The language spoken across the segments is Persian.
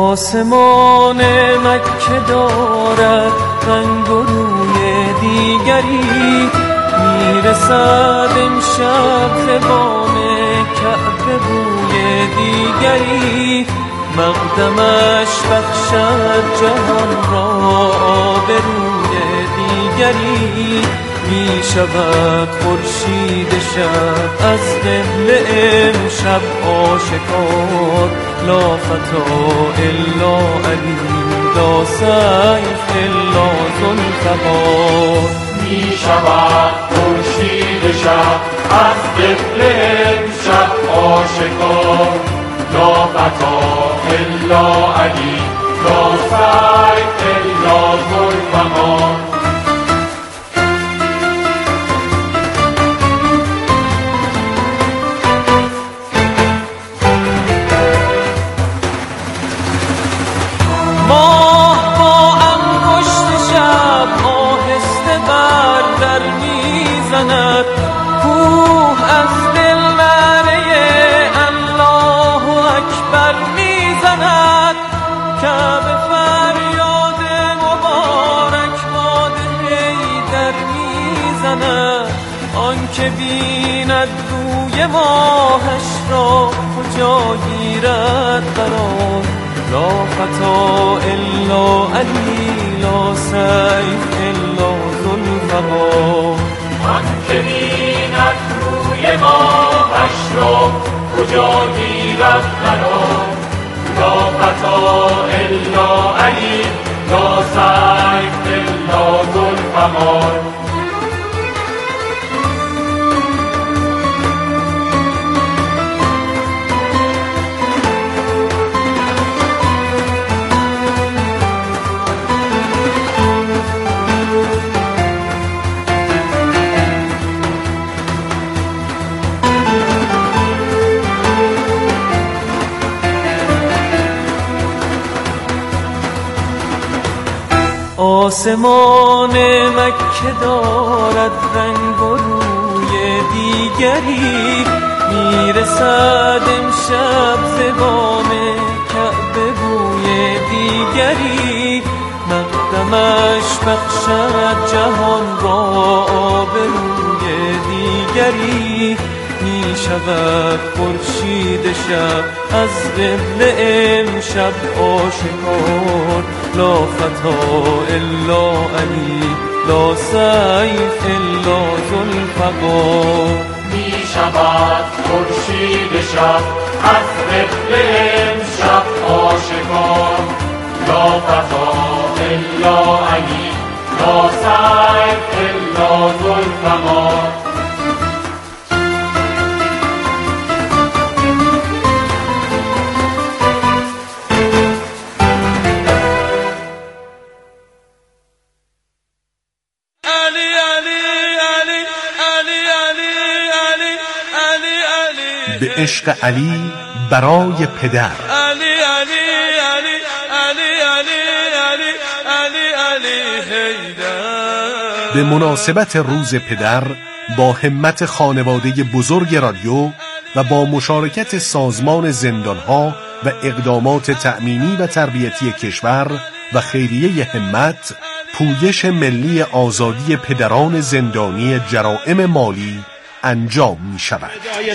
آسمان مکه دارد رنگ و روی دیگری، میرسد امشب ز بام کعبه بوی دیگری، مقدمش بخشد جهان را آبروی دیگری، می شود خورشید شب از قبله امشب آشکار، لا فتا الا علی لا سیف الا ذوالفقار. می شود خورشید شب از قبله امشب آشکار، لا فتا الا علی لا سیف الا ذوالفقار. کوه از دل نعره الله اکبر میزند، کعبه فریاد مبارک باد حیدر میزند، آن که بیند روی ماهش را کجا گیرد قرار، لا فتا الا علی لا سیف الا ذوالفقار. آن که بیند روی ماهش را کجا گیرد قرار، لا فتا الا علی لا سیف الا ذوالفقار. آسمان مکه دارد رنگ و روی دیگری، میرسد امشب ز بام کعبه بوی دیگری، مقدمش بخشد جهان را آبروی دیگری، می شود خورشید شب از قبله امشب آشکار، لا فتا الا علی لا سیف الا ذوالفقار. می شود خورشید شب از قبله امشب آشکار، لا فتا الا علی لا سیف الا ذوالفقار. به عشق علی برای پدر. علی علی علی علی علی علی علی حیدر. به مناسبت روز پدر با همت خانواده بزرگ رادیو و با مشارکت سازمان زندانها و اقدامات تأمینی و تربیتی کشور و خیریه همت، پویش ملی آزادی پدران زندانی جرائم مالی انجام می شود.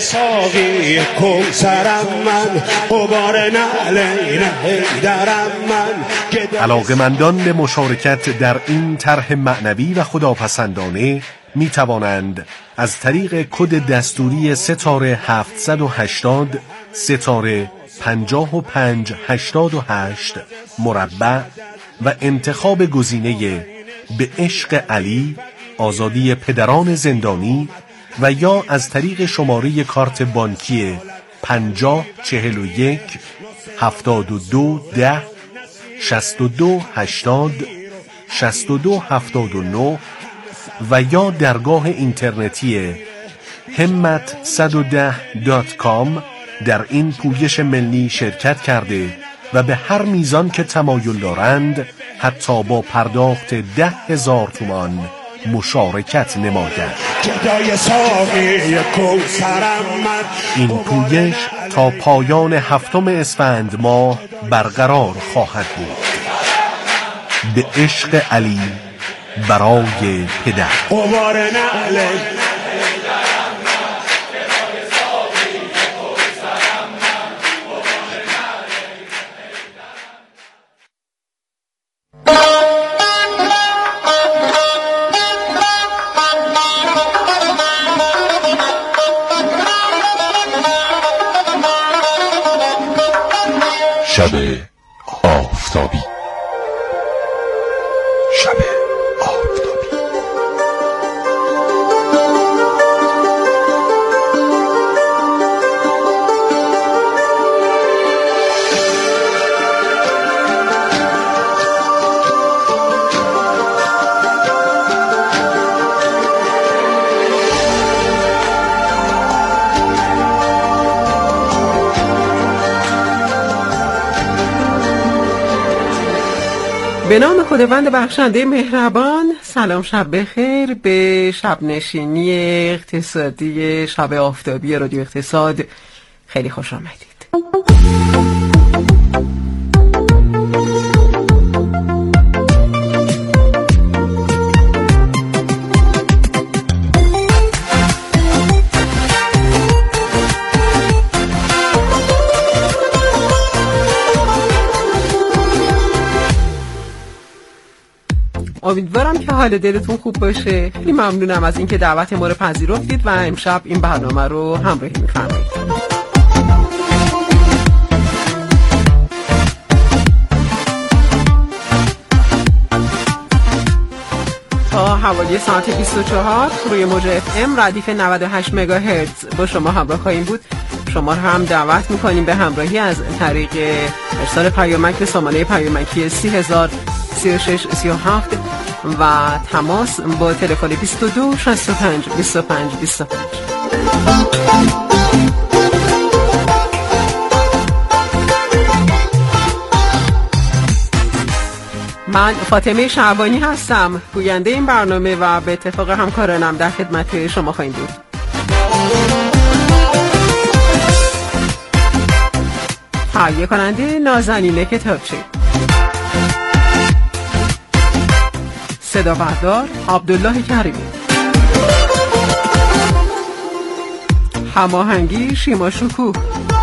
علاقه‌مندان به مشارکت در این طرح معنوی و خداپسندانه می توانند از طریق کد دستوری ستاره 780 ستاره 5588 مربع و انتخاب گزینه به عشق علی آزادی پدران زندانی و یا از طریق شماره کارت بانکی 5041 7210 6280 6279 و یا درگاه اینترنتی همت110.com در این پویش ملی شرکت کرده و به هر میزان که تمایل دارند حتی با پرداخت 10,000 تومان مشارکت نمایند. این پویش تا پایان 7 اسفند ماه برقرار خواهد بود. به عشق علی برای پدر. شب آفتابی. شب آفتابی. به نام خداوند بخشنده مهربان. سلام، شب بخیر به شب نشینی اقتصادی شب آفتابی رادیو اقتصاد. خیلی خوش آمدید. امیدوارم که حال دلتون خوب باشه. خیلی ممنونم از اینکه دعوت ما رو پذیرفتید و امشب این برنامه رو همراهی می‌فرمایید. تا حوالی ساعت 24 روی موج FM ردیف 98 مگاهرتز با شما همراه خواهیم بود. شما رو هم دعوت می‌کنیم به همراهی از طریق ارسال پیامک به سامانه پیامکی 3003637 و تماس با تلفن 22 65 25 25. من فاطمه شعبانی هستم، گوینده این برنامه و به اتفاق همکارانم در خدمت شما خواهیم بود. تهیه کننده نازنین کتابچه، صدا بردار عبدالله کریمی، هماهنگی شیما شکوه،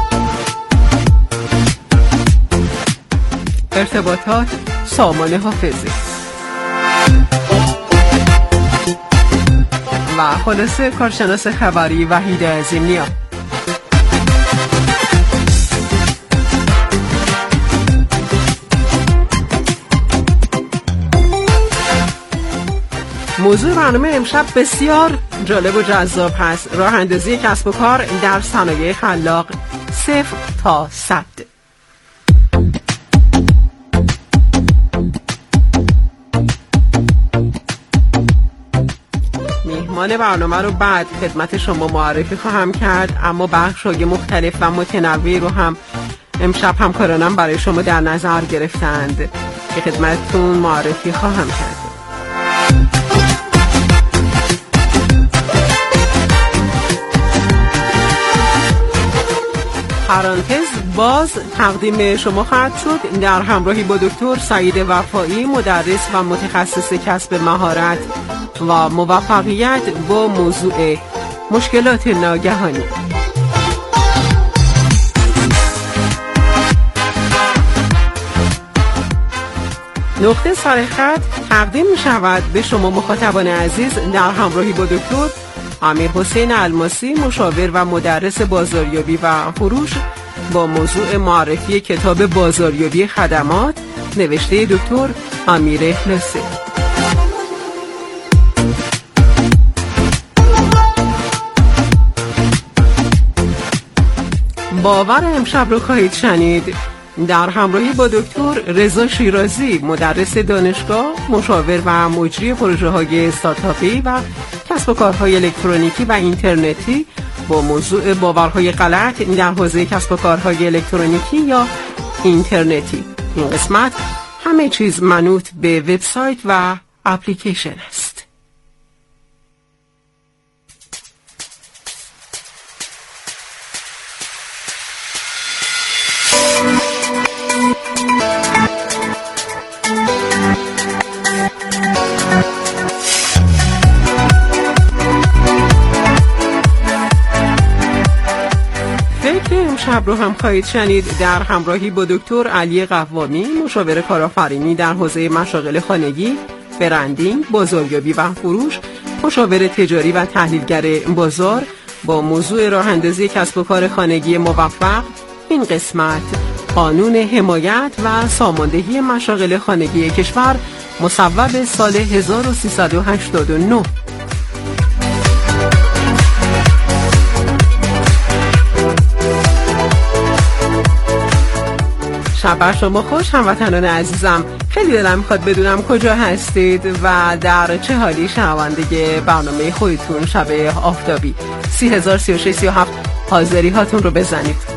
ارتباطات سامان حافظی و خلاصه کارشناس خبری وحید عظیم‌نیا. موضوع برنامه امشب بسیار جالب و جذاب هست. راه اندازی کسب و کار در صنایع خلاق 0 تا 100. میهمان برنامه رو بعد خدمت شما معرفی خواهم کرد، اما بخش‌های مختلف و متنوعی رو هم امشب همکارانم برای شما در نظر گرفتند که خدمتتون معرفی خواهم کرد. پرانتز باز تقدیم شما خواهد شد در همراهی با دکتر سعید وفایی، مدرس و متخصص کسب مهارت و موفقیت با موضوع مشکلات ناگهانی. نقطه سرخط تقدیم می شود به شما مخاطبان عزیز در همراهی با دکتر امیرحسین الماسی، مشاور و مدرس بازاریابی و فروش با موضوع معرفی کتاب بازاریابی خدمات نوشته دکتر امیر اخلاصی. باور امشب رو خواهید شنید در همراهی با دکتر رضا شیرازی، مدرس دانشگاه، مشاور و مجری پروژه‌های استارتاپی و کسب و کارهای الکترونیکی و اینترنتی با موضوع باورهای غلط در حوزه کسب و کارهای الکترونیکی یا اینترنتی. این قسمت همه چیز منوط به وبسایت و اپلیکیشن است. موسیقی که امشب رو هم خواهید شنید در همراهی با دکتر علی قوامی، مشاور کارآفرینی در حوزه مشاغل خانگی، برندینگ، بازاریابی و فروش، مشاور تجاری و تحلیلگر بازار، با موضوع راه‌اندازی کسب و کار خانگی موفق. این قسمت قانون حمایت و ساماندهی مشاغل خانگی کشور مصوب سال 1389. شب بر شما خوش هموطنان عزیزم. خیلی دلم میخواد بدونم کجا هستید و در چه حالی شنونده برنامه خودتون شب آفتابی. 303637 حاضری هاتون رو بزنید.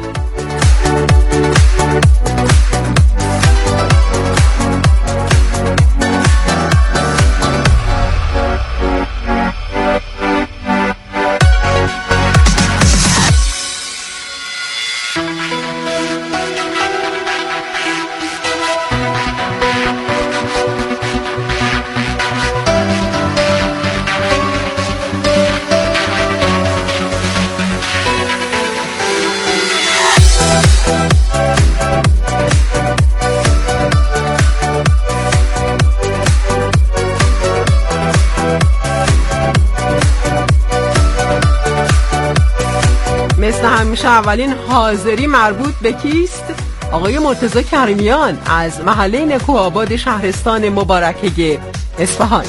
مثل همیشه اولین حاضری مربوط به کیست؟ آقای مرتضی کریمیان از محله نکوآباد شهرستان مبارکه اصفهان.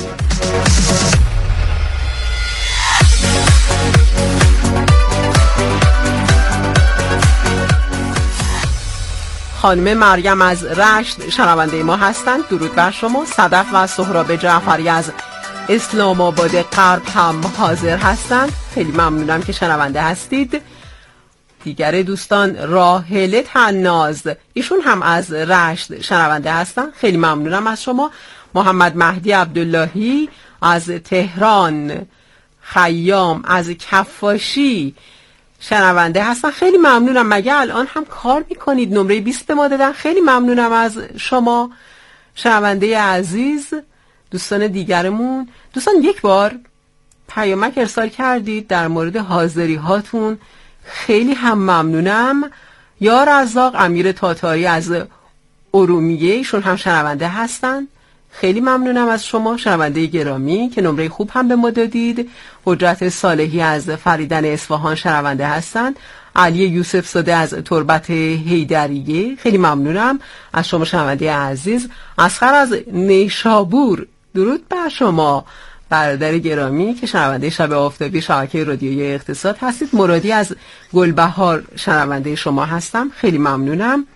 خانم مریم از رشت شنونده ما هستند. درود بر شما. صدف و سهراب جعفری از اسلام آباد غرب هم حاضر هستند. خیلی ممنونم که شنونده هستید. دیگر دوستان راحله طناز، ایشون هم از رشت شنونده هستن. خیلی ممنونم از شما. محمد مهدی عبداللهی از تهران، خیام از کفاشی شنونده هستن. خیلی ممنونم. مگه الان هم کار میکنید؟ نمره 20 به ما دادن. خیلی ممنونم از شما شنونده عزیز. دوستان دیگرمون، دوستان یک بار پیامک ارسال کردید در مورد حاضری هاتون. خیلی هم ممنونم. یا رزاق امیر تاتاری از ارومیه، ایشون هم شنونده هستن. خیلی ممنونم از شما شنونده گرامی که نمره خوب هم به ما دادید. حجت صالحی از فریدن اصفهان شنونده هستند. علی یوسف زاده از تربت حیدریه، خیلی ممنونم از شما شنونده عزیز. اصغر از نیشابور، درود بر شما برادر گرامی که شنونده شب آفتابی شبکه رادیویی اقتصاد هستید. مرادی از گلبهار شنونده شما هستم. خیلی ممنونم.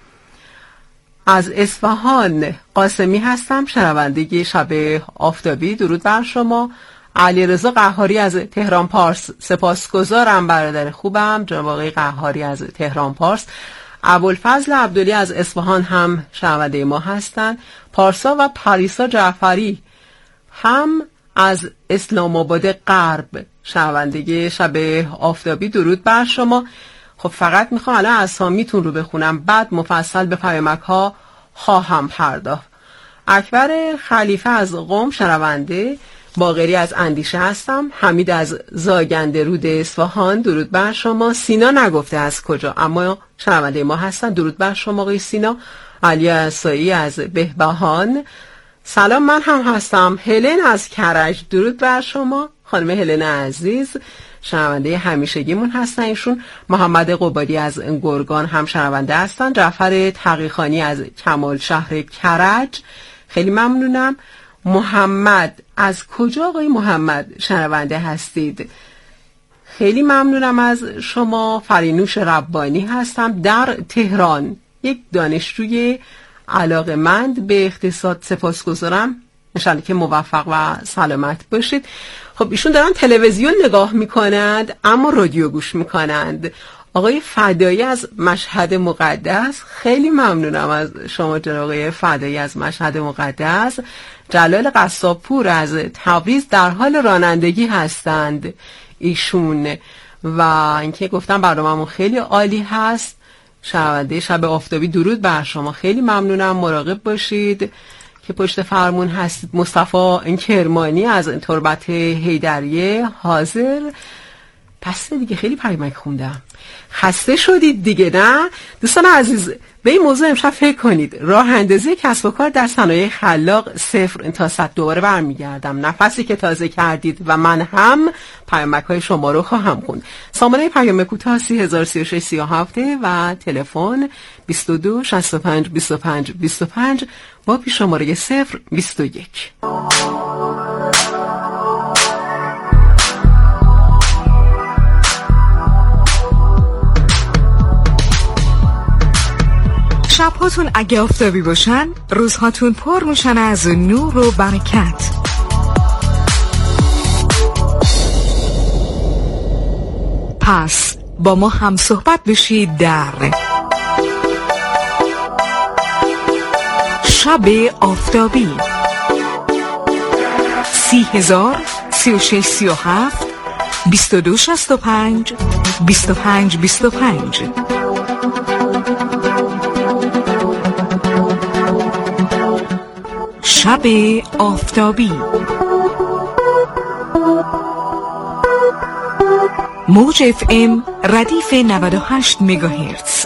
از اصفهان قاسمی هستم شنونده شب آفتابی. درود بر شما. علیرضا قهاری از تهران پارس، سپاسگزارم برادر خوبم جناب آقای قهاری از تهران پارس. ابوالفضل عبدلی از اصفهان هم شنونده ما هستند. پارسا و پریسا جعفری هم از اسلام آباد غرب شنونده شب آفتابی. درود بر شما. خب فقط میخوام الان اسامیتون رو بخونم، بعد مفصل به پیامک ها خواهم پرداخت. اکبر خلیفه از قم شنونده. باقری از اندیشه هستم. حمید از زاگنده رود اصفهان، درود بر شما. سینا نگفته از کجا اما شنونده ما هستن. درود بر شما آقای سینا. علی اسایی از بهبهان، سلام من هم هستم. هلن از کرج، درود بر شما خانم هلن عزیز شنونده همیشگیمون هستن ایشون. محمد قبادی از گرگان هم شنونده هستن. جعفر تقیخانی از کمال شهر کرج، خیلی ممنونم. محمد از کجا آقای محمد شنونده هستید؟ خیلی ممنونم از شما. فرینوش ربانی هستم در تهران، یک دانشجوی علاقه‌مند به اقتصاد. سپاسگزارم، انشالله که موفق و سلامت باشید. خب ایشون دارن تلویزیون نگاه میکنند اما رادیو گوش میکنند. آقای فدایی از مشهد مقدس، خیلی ممنونم از شما جناب آقای فدایی از مشهد مقدس. جلال قصابپور از تبریز در حال رانندگی هستند ایشون. و اینکه گفتم برنامه‌مون خیلی عالی هست. شنونده شب آفتابی، درود بر شما. خیلی ممنونم، مراقب باشید که پشت فرمون هستید. مصطفی کرمانی از تربت حیدریه حاضر. پس دیگه خیلی پیامک خوندم. خسته شدید دیگه نه؟ دوستان عزیز، به این موضوع امشب فکر کنید. راه اندازی کسب و کار در صنایع خلاق 0 تا 100. دوباره برمیگردم، نفسی که تازه کردید و من هم پیامک های شما رو خواهم خوند. سامانه پیام کوتاه 303637 و تلفن 22 65 25 25 با پیش شماره 021. شبهاتون اگه آفتابی باشن، روزهاتون پر میشن از نور و برکت. پس با ما هم صحبت بشید در شب آفتابی 30,000 3637 2265 25 25. شب آفتابی، موج FM ردیف 98 مگاهرتز.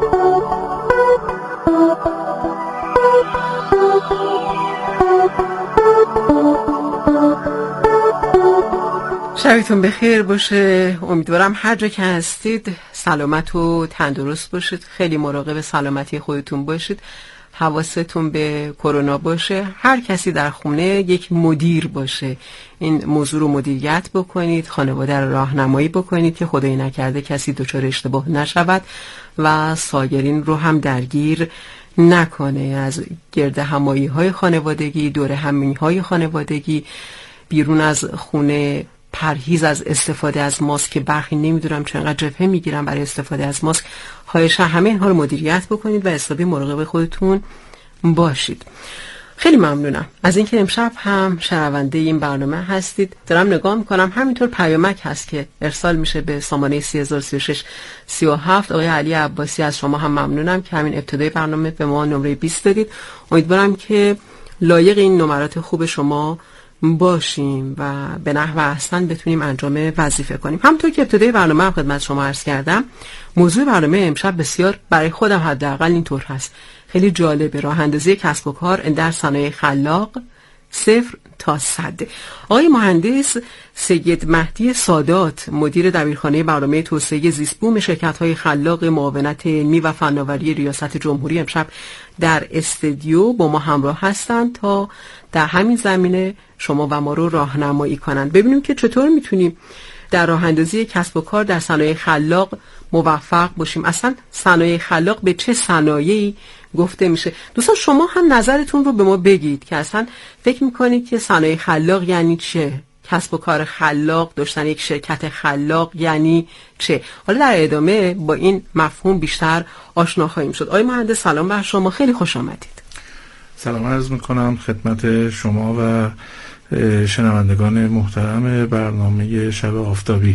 شبتون بخیر باشه. امیدوارم هر جا که هستید سلامت و تندرست باشید. خیلی مراقب سلامتی خودتون باشید. حواستون به کرونا باشه. هر کسی در خونه یک مدیر باشه. این موضوع رو مدیریت بکنید، خانواده رو راهنمایی بکنید که خدای نکرده کسی دچار اشتباه نشود و سایرین رو هم درگیر نکنه. از گرد همایی های خانوادگی، دور همایی های خانوادگی، بیرون از خونه پرهیز از استفاده از ماسک. برخی نمیدونم چقدر جبهه میگیرن برای استفاده از ماسک. خواهشاً همه اینها رو مدیریت بکنید و حسابی مراقب خودتون باشید. خیلی ممنونم از اینکه امشب هم شنونده این برنامه هستید. دارم نگاه میکنم همینطور پیامک هست که ارسال میشه به سامانه 3036 37. آقای علی عباسی، از شما هم ممنونم که همین ابتدای برنامه به ما نمره 20 دادید. امیدوارم که لایق این نمرات خوب شما باشیم و به نحو احسن بتونیم انجام وظیفه کنیم. همونطور که ابتدای برنامه هم خدمت شما عرض کردم، موضوع برنامه امشب بسیار برای خودم حداقل اینطور هست، خیلی جالبه. راه اندازی کسب و کار در صنایع خلاق 0 تا 100. آقای مهندس سید مهدی سادات، مدیر دبیرخانه برنامه توسعه زیستبوم شرکت‌های خلاق معاونت علمی و فناوری ریاست جمهوری، امشب در استودیو با ما همراه هستند تا در همین زمینه شما و ما رو راهنمایی کنند. ببینیم که چطور میتونیم در راه اندازی کسب و کار در صنایع خلاق موفق باشیم. اصلا صنایع خلاق به چه صنایعی گفته میشه؟ دوستان شما هم نظرتون رو به ما بگید که اصلا فکر میکنید که صنایع خلاق یعنی چه؟ کسب و کار خلاق، داشتن یک شرکت خلاق یعنی چه؟ حالا در ادامه با این مفهوم بیشتر آشنا خواهیم شد. آقای مهندس سلام بر شما، خیلی خوش آمدید. سلام عرض میکنم خدمت شما و شنوندگان محترم برنامه شب آفتابی.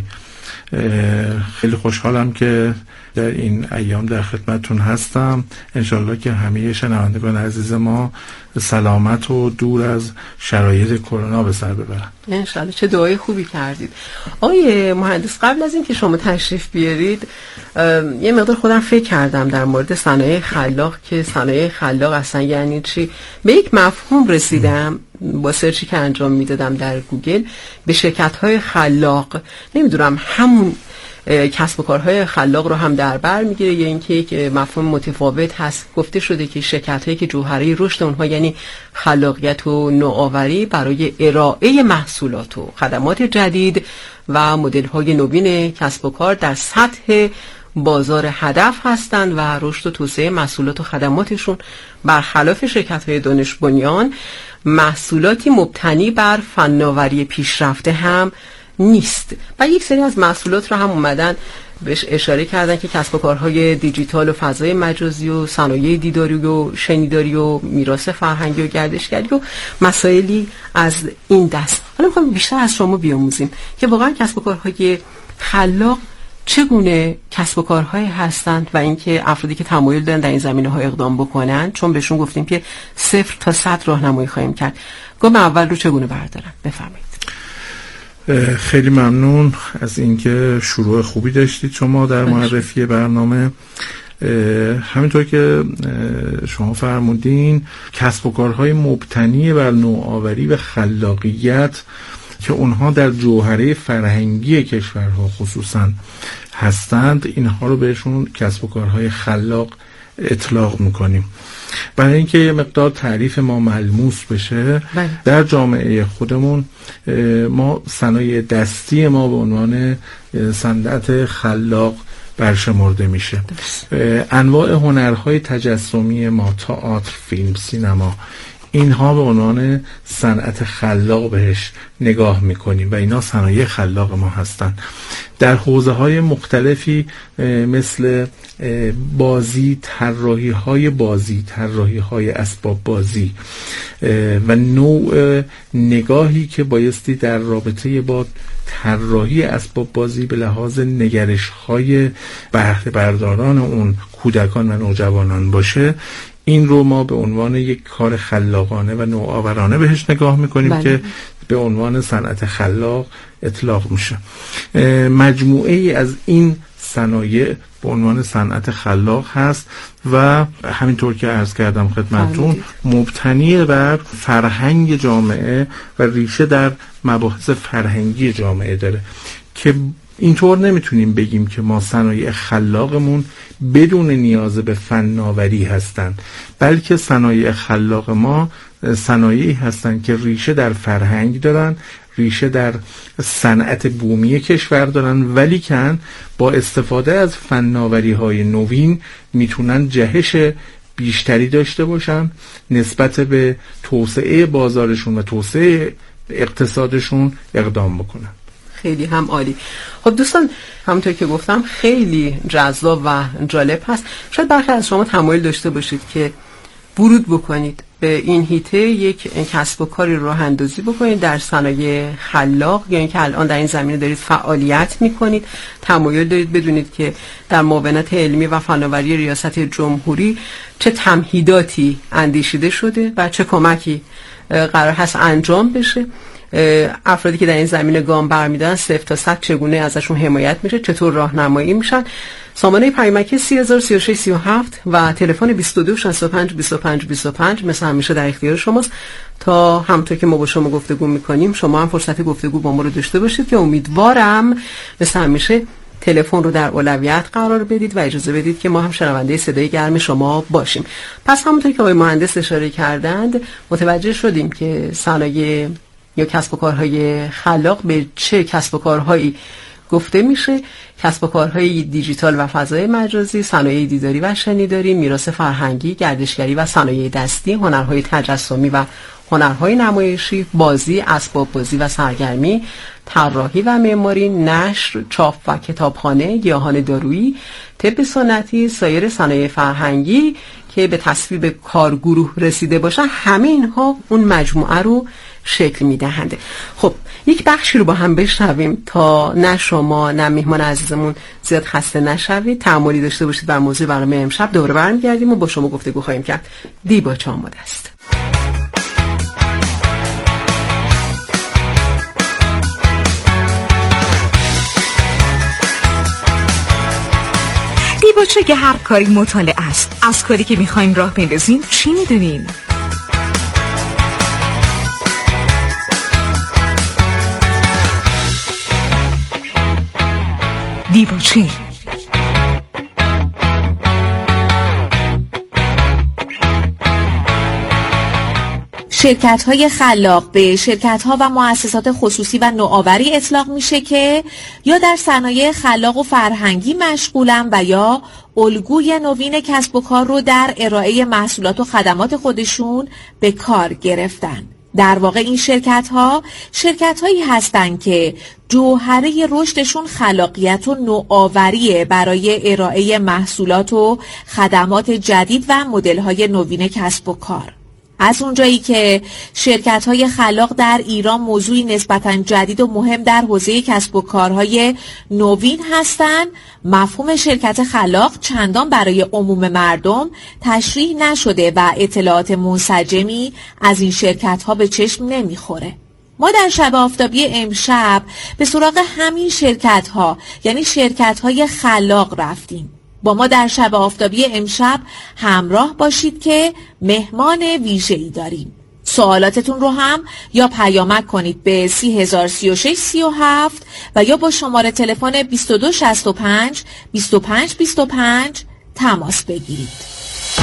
خیلی خوشحالم که در این ایام در خدمتتون هستم. انشالله که همه شنوندگان عزیز ما سلامت و دور از شرایط کرونا به سر ببرن انشالله. چه دعای خوبی کردید. آقای مهندس، قبل از این که شما تشریف بیارید یه مقدار خودم فکر کردم در مورد صنایع خلاق که صنایع خلاق اصلا یعنی چی. به یک مفهوم رسیدم با سرچی که انجام میدادم در گوگل به شرکت‌های خلاق. نمیدونم همون کسب و کارهای خلاق رو هم در بر میگیره یا اینکه یک مفهوم متفاوت هست. گفته شده که شرکت‌هایی که جوهره رشد اونها یعنی خلاقیت و نوآوری برای ارائه محصولات و خدمات جدید و مدل‌های نوین کسب و کار در سطح بازار هدف هستند و رشد و توسعه محصولات و خدماتشون برخلاف شرکت‌های دانش بنیان محصولاتی مبتنی بر فناوری پیشرفته هم نیست. و یک سری از محصولات رو هم اومدن بهش اشاره کردن که کسب و کارهای دیجیتال و فضای مجازی و صنایع دیداری و شنیداری و میراث فرهنگی و گردشگری و مسائلی از این دست. حالا میخوایم بیشتر از شما بیاموزیم که واقعا کسب و کارهای خلاق چگونه کسب و کارهایی هستند و اینکه افرادی که تمایل دارن در این زمینه‌ها اقدام بکنن، چون بهشون گفتیم که 0 تا 100 راهنمایی خواهیم کرد، گام اول رو چگونه بردارن؟ بفرمایید. خیلی ممنون از اینکه شروع خوبی داشتید شما در معرفی برنامه. همینطور که شما فرمودین کسب و کارهای مبتنی بر نوآوری و خلاقیت که اونها در جوهره فرهنگی کشورها خصوصا هستند، اینها رو بهشون کسب و کارهای خلاق اطلاق میکنیم. برای اینکه یه مقدار تعریف ما ملموس بشه، در جامعه خودمون ما صنایع دستی ما به عنوان صنعت خلاق برشمرده میشه. انواع هنرهای تجسمی ما، تئاتر، فیلم، سینما، اینها به عنوان صنعت خلاق بهش نگاه میکنیم و اینا صنایع خلاق ما هستن. در حوزه‌های مختلفی مثل بازی، طراحی‌های اسباب بازی و نوع نگاهی که بایستی در رابطه با طراحی اسباب بازی به لحاظ نگرش‌های بهره برداران اون کودکان و نوجوانان باشه، این رو ما به عنوان یک کار خلاقانه و نوآورانه بهش نگاه میکنیم که به عنوان صنعت خلاق اطلاق میشه. مجموعه ای از این صنایع به عنوان صنعت خلاق هست و همینطور که عرض کردم خدمتتون مبتنی بر فرهنگ جامعه و ریشه در مباحث فرهنگی جامعه داره که اینطور نمیتونیم بگیم که ما صنایع خلاقمون بدون نیاز به فناوری هستن، بلکه صنایع خلاق ما صنایعی هستن که ریشه در فرهنگ دارن، ریشه در صنعت بومی کشور دارن، ولی کن با استفاده از فناوری‌های نوین میتونن جهش بیشتری داشته باشن نسبت به توسعه بازارشون و توسعه اقتصادشون اقدام بکنن. خیلی هم عالی. خب دوستان، همونطور که گفتم خیلی جذاب و جالب هست. شاید برخی از شما تمایل داشته باشید که ورود بکنید به این حیطه، یک کسب و کاری راه اندازی بکنید در صنایع خلاق، یا اینکه الان در این زمینه دارید فعالیت میکنید، تمایل دارید بدونید که در معاونت علمی و فناوری ریاست جمهوری چه تمهیداتی اندیشیده شده و چه کمکی قرار هست انجام بشه. افرادی که در این زمینه گام برمی‌دارن 0 تا 100 چگونه ازشون حمایت میشه، چطور راهنمایی میشن. سامانه پیامکی 303637 و تلفن 22652525 مثل همیشه در اختیار شماست تا همونطور که ما با شما گفتگو میکنیم شما هم فرصت گفتگو با ما رو داشته باشید که امیدوارم مثل همیشه تلفن رو در اولویت قرار بدید و اجازه بدید که ما هم شنونده صدای گرم شما باشیم. پس همونطور که آقای مهندس اشاره کردند متوجه شدیم که صنایع یا کسب و کارهای خلاق به چه کسب و کارهایی گفته میشه: کسب و کارهای دیجیتال و فضای مجازی، صنایع دیداری و شنیداری، میراث فرهنگی، گردشگری و صنایع دستی، هنرهای تجسمی و هنرهای نمایشی، بازی، اسباب بازی و سرگرمی، طراحی و معماری، نشر، چاپ و کتابخانه، گیاهان دارویی، طب سنتی، سایر صنایع فرهنگی که به تصویب کارگروه رسیده باشه، همه اینها اون مجموعه رو شکل میدهنده. خب یک بخشی رو با هم بشنویم تا نه شما نه میهمان عزیزمون زیاد خسته نشوید، تأملی داشته باشید بر موضوع برنامه امشب. دوباره برمیگردیم و با شما گفتگو خواهیم کرد. دیباچه آماده است. دیباچه که هر کاری مطالعه است. از کاری که میخوایم راه بندازیم چی میدونیم؟ دیباچه شرکت‌های خلاق به شرکت‌ها و مؤسسات خصوصی و نوآوری اطلاق میشه که یا در صنایع خلاق و فرهنگی مشغولن و یا الگوی نوین کسب و کار رو در ارائه محصولات و خدمات خودشون به کار گرفتن. در واقع این شرکت‌هایی هستند که جوهره رشدشون خلاقیت و نوآوری برای ارائه محصولات و خدمات جدید و مدل‌های نوین کسب و کار. از اونجایی که شرکت‌های خلاق در ایران موضوعی نسبتاً جدید و مهم در حوزه کسب و کارهای نوین هستند، مفهوم شرکت خلاق چندان برای عموم مردم تشریح نشده و اطلاعات منسجمی از این شرکت‌ها به چشم نمیخوره. ما در شب آفتابی امشب به سراغ همین شرکت ها یعنی شرکت های خلاق رفتیم. با ما در شب آفتابی امشب همراه باشید که مهمان ویژه‌ای داریم. سوالاتتون رو هم یا پیامک کنید به 303637 و یا با شماره تلفن 2265 2525 تماس بگیرید.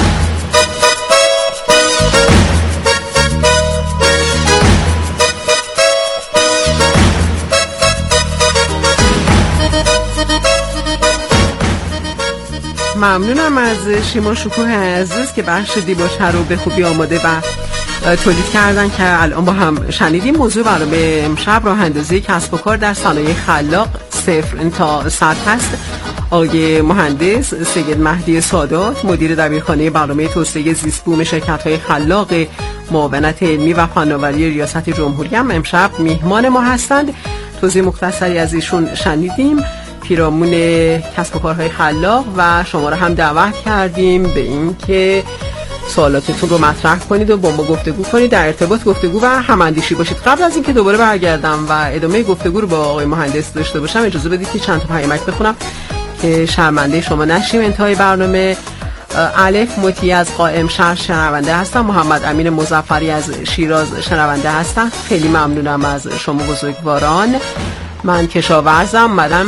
ممنونم از شیما شکوه عزیز که بخش دیباچه رو به خوبی آماده و تولید کردن که الان با هم شنیدیم. موضوع برنامه امشب راه اندازی کسب و کار در صنایع خلاق 0 تا 100 هست. آقای مهندس سید مهدی سادات مدیر دبیرخانه برنامه توسعه زیست بوم شرکت‌های خلاق معاونت علمی و فناوری ریاست جمهوری هم امشب میهمان ما هستند. توضیح مختصری از ایشون شنیدیم، پیرامون کسب و کارهای خلاق، و شما را هم دعوت کردیم به این که سوالاتتون رو مطرح کنید و با ما گفتگو کنید، در ارتباط گفتگو و هماندیشی باشید. قبل از اینکه دوباره برگردم و ادامه گفتگو رو با آقای مهندس داشته باشم، اجازه بدید که چند تا پیامک بخونم که شرمنده شما نشیم. انتهای برنامه الف مطیع از قائم شهر شنونده هستم، محمد امین مظفری از شیراز شنونده هستم. خیلی ممنونم از شما بزرگواران. من کشاورزم، مدام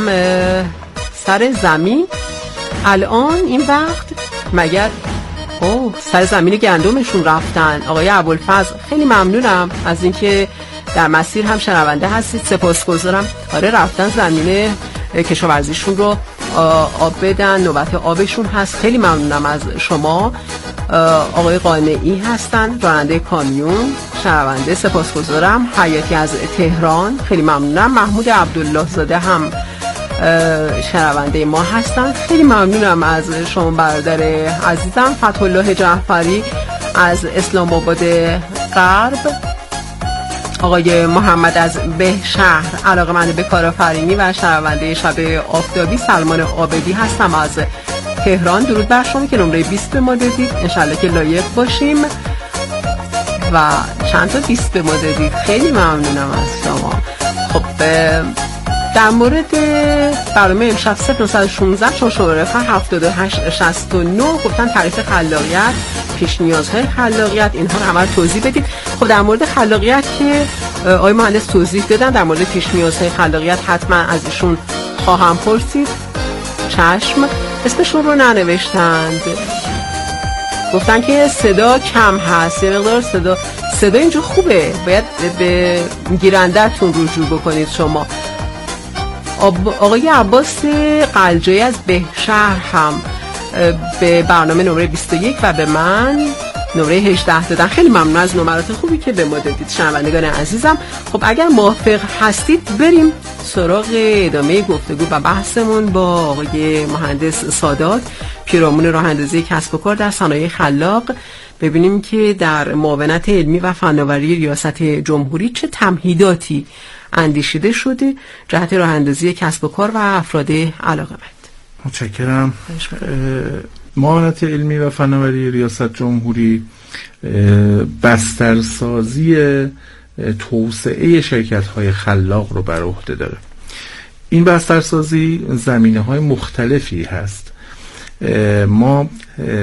سر زمین الان این وقت مگر سر زمین گندمشون رفتن. آقای ابوالفضل خیلی ممنونم از اینکه در مسیر هم شنونده هستید، سپاسگزارم. آره رفتن زمین کشاورزیشون رو آب بدن، نوبت آبشون هست. خیلی ممنونم از شما. آقای قانعی هستن، راننده کامیون شنونده، سپاسگزارم. حیاتی از تهران خیلی ممنونم. محمود عبدالله زاده هم شنونده ما هستن، خیلی ممنونم از شما برادر عزیزم. فتح الله جعفری از اسلام آباد غرب. آقای محمد از بهشهر علاقه‌مند به کارآفرینی و شنونده شب آفتابی. سلمان عابدی هستم از تهران. درود بر شما که نمره 20 به ما دادید، انشالله که لایق باشیم و چند تا 20 به ما دادید. خیلی ممنونم از شما. خب در مورد برنامه امشب 0916 چون شماره 7869 گفتن تعریف خلاقیت، پیش نیازهای خلاقیت، اینها رو همه توضیح بدید. خب در مورد خلاقیت که آقای مهندس توضیح دادن، در مورد پیش نیازهای خلاقیت حتما از ایشون خواهم پرسید. چشم. اسمشون رو ننوشتند، گفتن که صدا کم هست، یه مقدار صدا اینجا خوبه، باید به گیرنده‌تون رجوع بکنید شما. آقای عباس قلجایی از بهشهر هم به برنامه نمره 21 و به من نمره 18 دادن. خیلی ممنون از نمرات خوبی که به ما دادید شنوندگان عزیزم. خب اگر موافق هستید بریم سراغ ادامه گفتگو و بحثمون با آقای مهندس سادات، پیرامون راه اندازی کسب و کار در صنایع خلاق، ببینیم که در معاونت علمی و فناوری ریاست جمهوری چه تمهیداتی اندیشیده شده جهت راه اندازی کسب و کار و افراد علاقه‌مند. متشکرم. معاونت علمی و فناوری ریاست جمهوری بسترسازی توسعه شرکت‌های خلاق رو بر عهده داره. این بسترسازی زمینه‌های مختلفی هست. ما